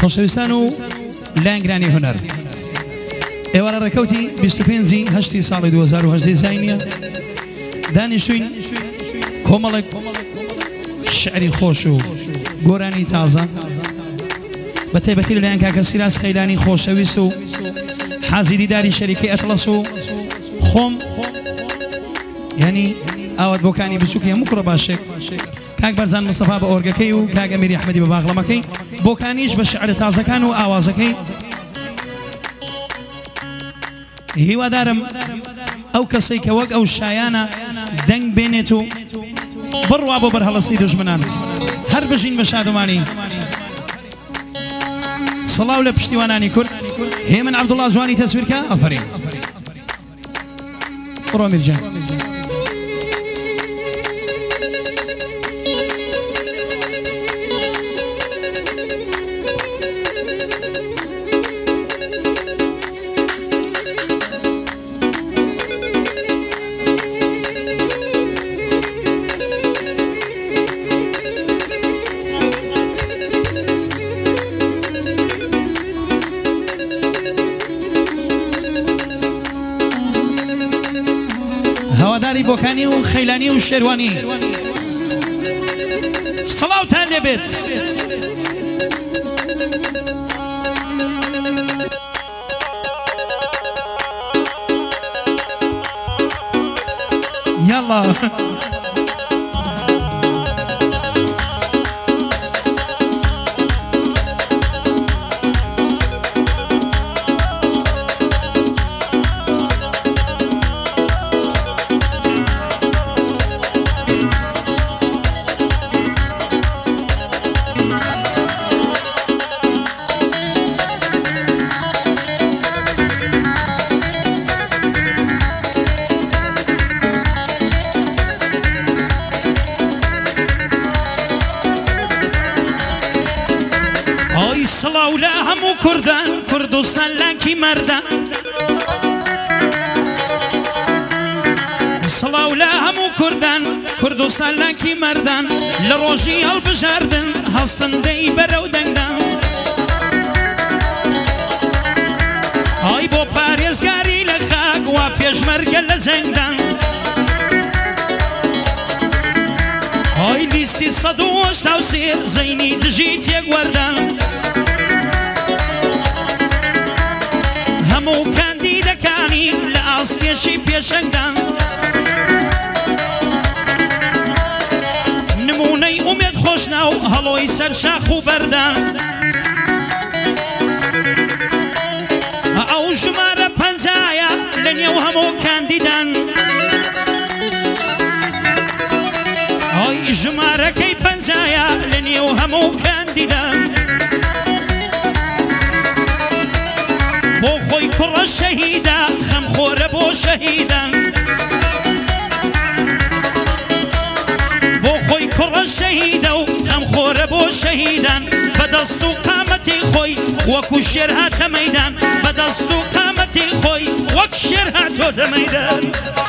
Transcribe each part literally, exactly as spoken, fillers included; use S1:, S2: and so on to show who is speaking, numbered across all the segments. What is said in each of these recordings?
S1: خۆشەویستان و لایەنگرانی هونەر ئێوارە ڕێکەوتی بیست و پێنجی هەشتی ساڵی دوو هەزار و هەژدە زاینیە دانیشتوین کۆمەڵێک شعری خۆش و گۆرانی تازە بە تایبەتی لەلایەن کاکە سیراس خەیلانی خۆشەویست و حازی دیداری شەریکەی ئەتڵەس و خۆم یعنی ئاوات بۆکانی بچووکە هەموو کوڕە باشێک کاک بەرزان مستەفا بە ئۆرگەکەی و کاک ئەمیری ئەحمەدی بە باغڵەمەکەی بۆکانیش بە شعر تازەکان و ئاوازەکەی هیوادارم ئەو کەسەی کە وەک ئەو شایانە دەنگ بێنێت و بڕوا بۆ بەرهەڵەستی دوژمنان هەر بژین بە شادومانی سڵاو لە پشتیوانانی کورد هێمن عەبدوڵڵا جوانی تەسویرکە ئەفەرین بڕۆ میرجان هەواداری بۆکانی و خەیلانی و شێروانی سڵاوتان لێبێت یاڵڵا سڵاو لە هەموو کوردان کوردستان لانکی مەردان سڵاو لە هەموو کوردان کوردستان لانکی مەردان لە ڕۆژی هەڵبژاردن هەستندەی بەرەو دەنگدان ئای بۆ پارێزگاری لە خاک وا پێشمەرگە لە جەنگدان ئای لیستی سەد و هەشتا و سێ زەینی دژی تێگوەردان هەموو کاندیدەکانی لە ئاستێشی پێشەنگدان نمونەی ئومێد خۆشنا و هەڵۆی سەرشاخ و بەردان ئەو ژمارە پەنجایە لە نێو هەموو کاندیدان ئەی ژمارەکەی پەنجایە لە نێو هەموو کاندیدان بۆ خۆی کوڕە شەهیدە خەمخۆرە بۆ شەهیدان بۆ خۆی کوڕە شەهیدە و خەمخۆرە بۆ شەهیدان بەدەست و قامەتی خۆی وەکو شێر هاتە مەیدان بەدەست و قامەتی خۆی وەک شێر هاتۆتە مەیدان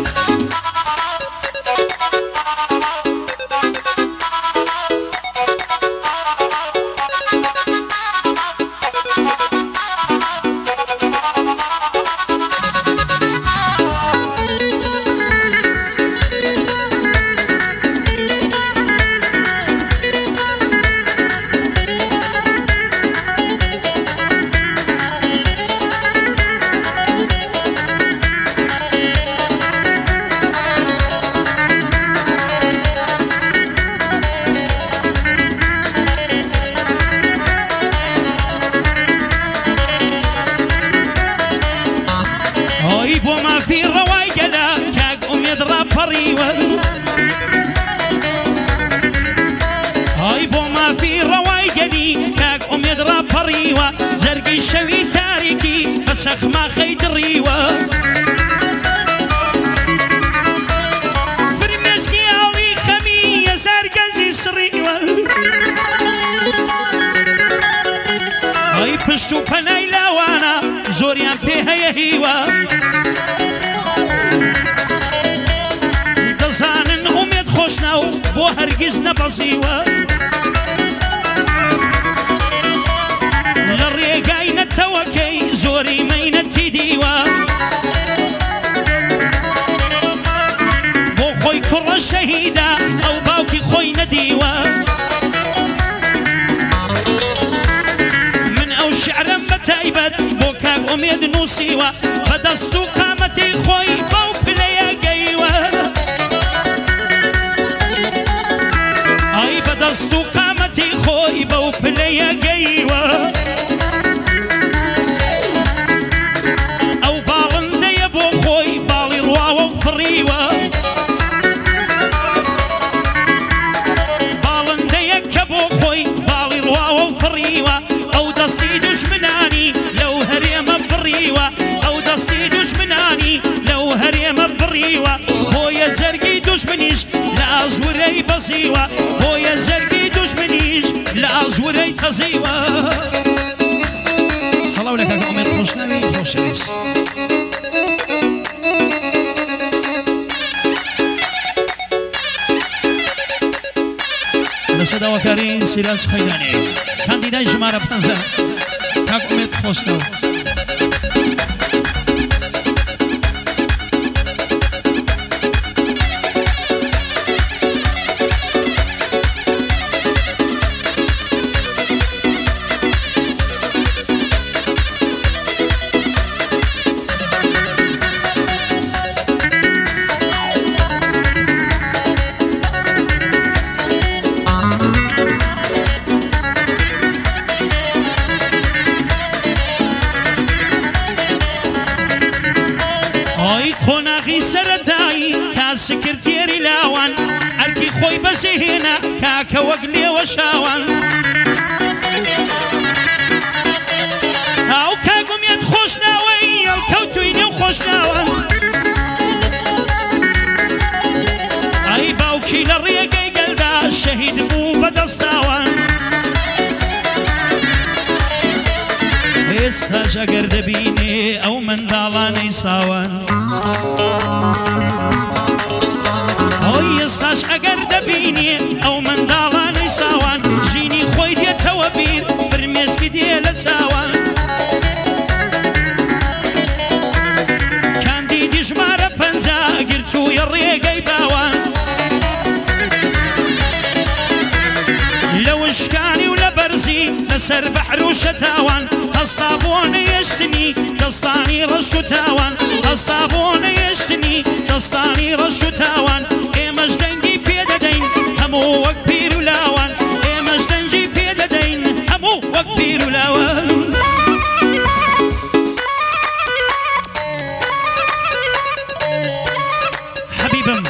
S1: بۆ مافی ڕەوای گەلا کاک ئومێد ڕاپەڕیوە ئای بۆ مافی ڕەوای گەلی کاک ئومێد ڕاپەڕیوە جەرگەی شەوی تاریکی بە چەخماخەی دڕیوە فرمێسکی ئاوی خەمی هەزار گەنجی سڕیوە ئای پشت و پەنای لاوانە زۆریان پێ هەیە هیوە دەزانن ئومێد خۆشنا و بۆ هەرگیز نەبەزیوە شعرم بتایبەت بۆ کاک ئومێد نووسیوە بەدەست و قامەتی خۆی بەو پلەیە گەیوە ئای بەدەست و قامەتی خۆی بەو پلەیە گەیوە ئەو باڵندەیە بۆ خۆی باڵی ڕواوە و فڕیوە باڵندەیە کە بۆ خۆی باڵی ڕواوە و فڕیوە ئەو دەستی دوژمنانی لەو هەرێمە بڕیوە ئەو دەستی دوژمنانی لەو هەرێمە بڕیوە بۆیە جەرگی دوژمنیش لە ئازورەی بەزیوە بۆیە جەرگی دوژمنیش لە ئازورەی تەزیوە سەڵاو لە کاک ئومێد خۆشناوی خۆشەویست لە سەداوەکاری سیراج خەیدانی کاندیدای ژمارە پەنجە کاک ئومێد خۆشناو خۆناغی سەرەتایی تا سکرتێری لاوان ئەرکی خۆی بەجێهێنا کاکە وەک لێوە شاوان ئەو کاک ئومێد خۆشناوەی ئەو کەوتووی نێو خۆشناوان ئەی باوکی لە ڕێگەی گەلدا شەهید بوو بەدەستاوان ئێستاش ئەگەر دەبینێ ئەو منداڵانەی ساوان ئەوی ئێستاش ئەگەر دەبینێ ئەو منداڵانەی ساوان ژینی خۆی دێتەوە بیر فرمێسکی دێ لە چاوان کاندیدی ژمارە پەنجا گرچوویە ڕێگەی باوان لە وشکانی و لە بەرزی لەسەر بەحر و شەتاوان هەستا بۆ نەیەشتنی دەستانی ڕەش و تاوان هەستا بۆ نەیەشتنی دەستانی ڕەش و تاوان ئێمەش دەنگی پێدەدەین هەموو وەک پیر و لاوان ئێمەش دەنگی پێدەدەین هەموو وەک پیر و لاوان حەبیبم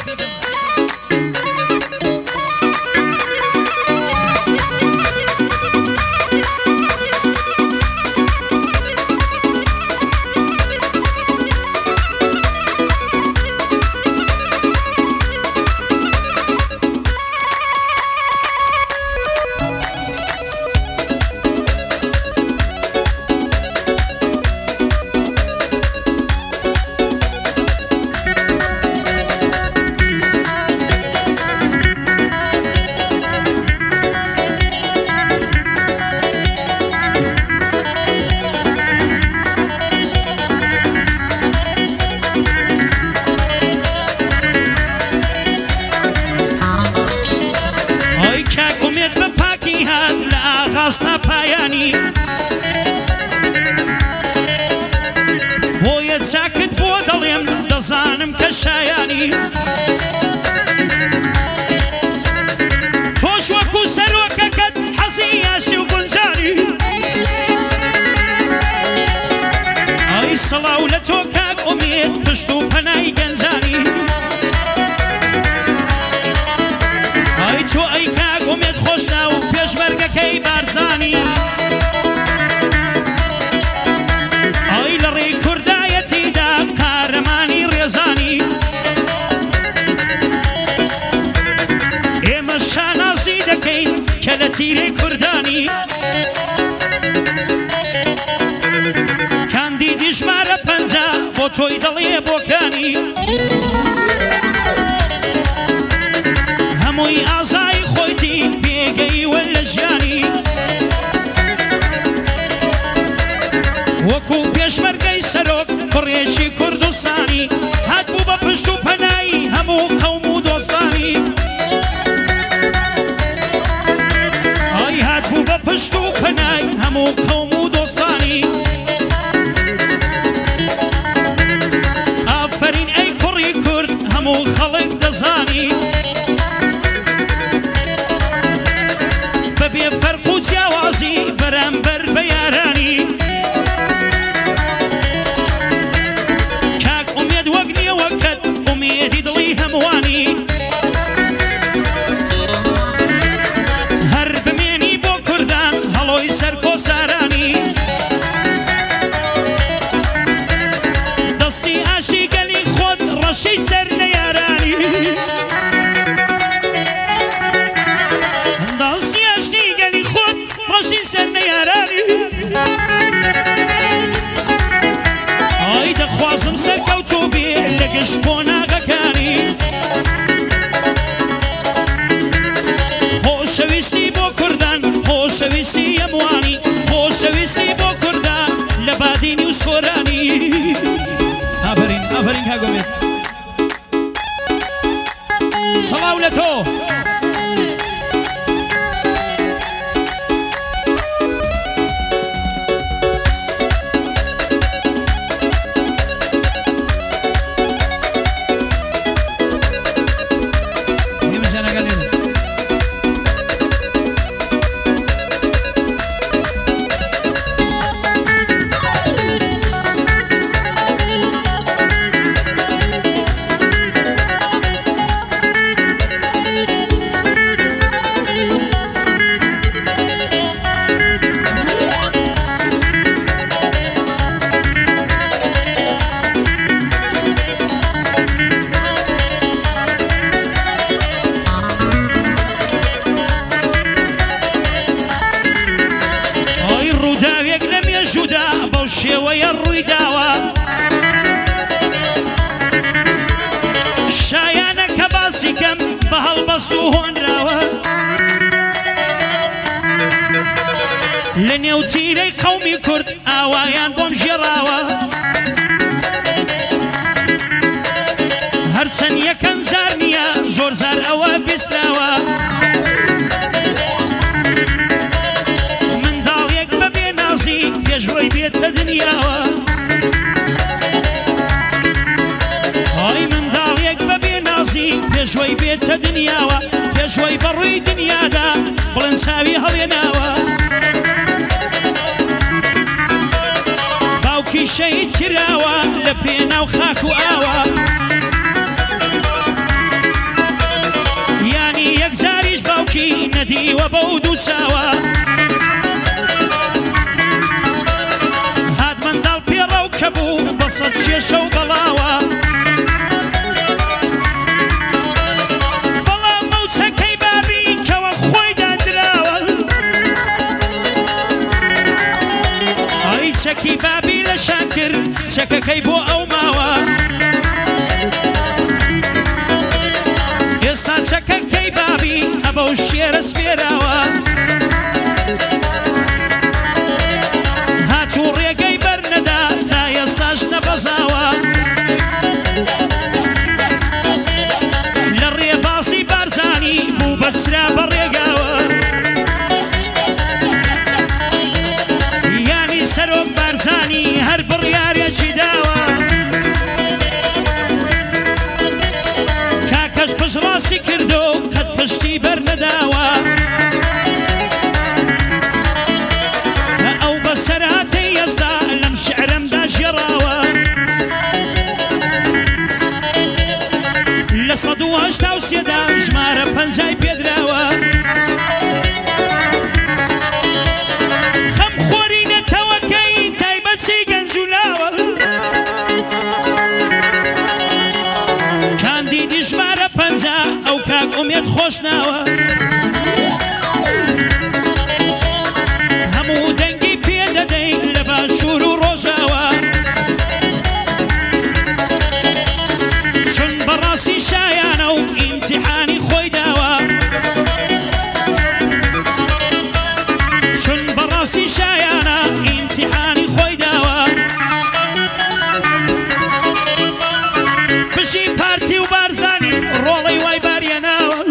S1: ڕاستە پایانی بۆیە چاکت بۆ دەڵێم دەزانم کە شایانی تۆش وەکو سەرۆکەکەت حەزی یاشی و گونجانی ئای سەڵاو لە تۆ کاک ئومێد پشت و پەنای گەنجانی ئای تۆ ئەی کاک ئومێد خۆشنا و پێشمەرگەکەی بارزانی ئای لە ڕێی کوردایەتیدا قارەمانی ڕێزانی ئێمە شانازی دەکەین کە لە تیرەی کوردانی کاندیدی ژمارە پەنجا بۆ تۆی دەڵێ بۆکانی هەمووی ئازای خۆیتی پێگەیوە لە ژیانی وەکو پێشمەرگەی سەرۆک کوڕێکی کوردستانی هاتبوو بە پشت و پەنایی هەموو قەوم و دۆستانی ئای هاتبوو بە پشت و پەنای هەموو قەوم و دۆستانی سڵوانی خۆشەویستی بۆ کوردان لە بادینی و سۆرانی ئافرین ئافرین کاگۆمێت سەڵاو لە تۆ شێوەیە ڕووی داوە شایانە کە باسی کەم بە هەڵبەست و هۆنراوە لە نێوتیرەی قەومی کورد ئاوایان بۆم ژێڕاوە هەرچەند یەکەم جار نییە زۆر جار ئەوە بیستراوە منداڵێک بەبێ نازی پێشڕۆی بێتە دنیاوە ئای منداڵێک بەبێ نازی پێشوەی بێتە دنیاوە پێشوەی بەڕووی دنیادا بڵند چاوی هەڵێناوە باوکی شەهید کراوە لە پێناو خاک و ئاوە یانی یەک جاریش باوکی نەدیوە بەو دوو چاوە هات منداڵ پێڕەو کە بوو بە سەد شێشە و بەڵاوە بەڵام مەوچەکەی بابی کەوە خۆی دادراوە ئای چەکی بابی لە شان کرد چەکەکەی بۆ ئەو ماوە ئێستا چەکەکەی بابی ئەبە و شێرە سپێراوە هاتوو ڕێگەی بەرنەدا تا ئێستاش نەبەزاوە لە ڕێباسی بارزانی بوو بەچرا بە ڕێگاوە یانی سەرۆک بارزانی هەر بڕیارێکی داوە کاکەش پشڕاستی کردو قەت پشتی بەرنەداوە ئەو بەسەرهاتەی ئێستا لەم شعرەمدا ژێڕاوە لە سەد و هەشتا و سێدا ژمارە پەنجای پێدراوە خەم خۆری نەتەوەکەی تایبەتی گەنج و لاوە کاندیدی ژمارە پەنجا ئەو کاک ئومێد خۆشناوە هەموو دەنگی پێدەدەین لە باشوور و ڕۆژاوە چون بەڕاستی شایانە و ئیمتیحانی خۆی داوە چون بەڕاستی شایانە ئیمتیحانی خۆی داوە پشی پارتی و بارزانی ڕۆڵەی وای باریەناوە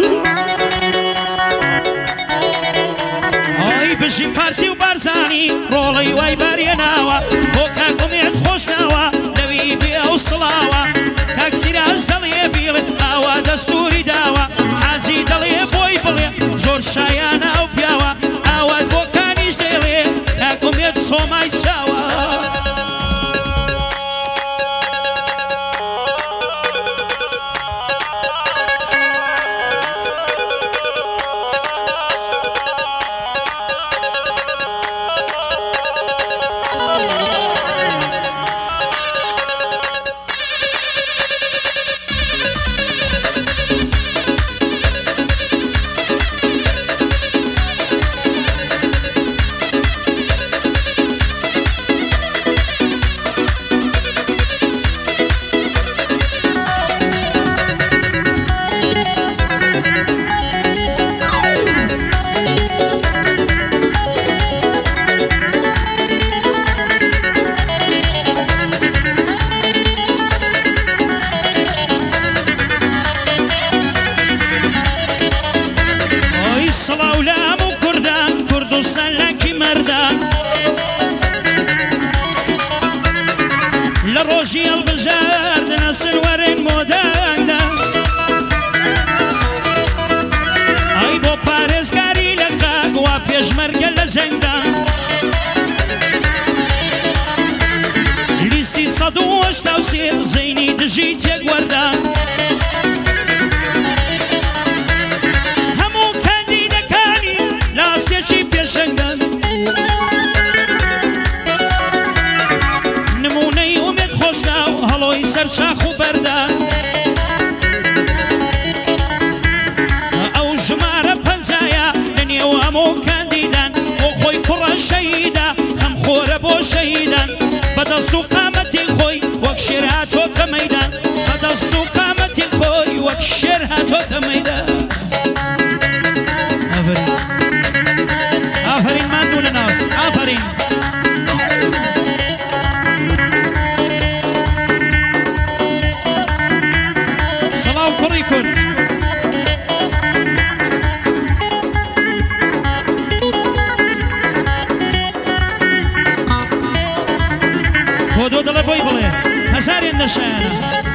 S1: ئای پشی پارتی و بارزانی ڕۆڵەی وای باریەناوە بۆ کاکومێت خۆشناوە لەوی بێ ئەو سڵاوە کاک سیراز دەڵێ بیڵێ ئاوا دەستوری داوە حاجی دەڵێ بۆی بڵێ زۆر شایانە ئەو پیاوە ئاوات بۆ کانیش دەڵێ کاکومێت سۆمای چاوە لروجي البجار ناس الورين مودانا اي بو باريس كاري لخاق وابيش مرقل لجنگان ليسي صدوش توسير زيني دجيت يا وردان همو كاندي دكاني لا سيشي بيشنگان نموني ومك خوشنا وهلوي سر شاخ وبردان او جمارة بنزايا لني وهمو كانديدان وخوي كرة شهيدة خم خورة بو شهيدان بدستو قامتي خوي وكشرها توت ميدان بدستو قامتي خوي وكشرها توت ميدان آفرين آفرين ما نقول الناس آفرين صلاة وكريكم خودو دل بوی بله هزاری نشانه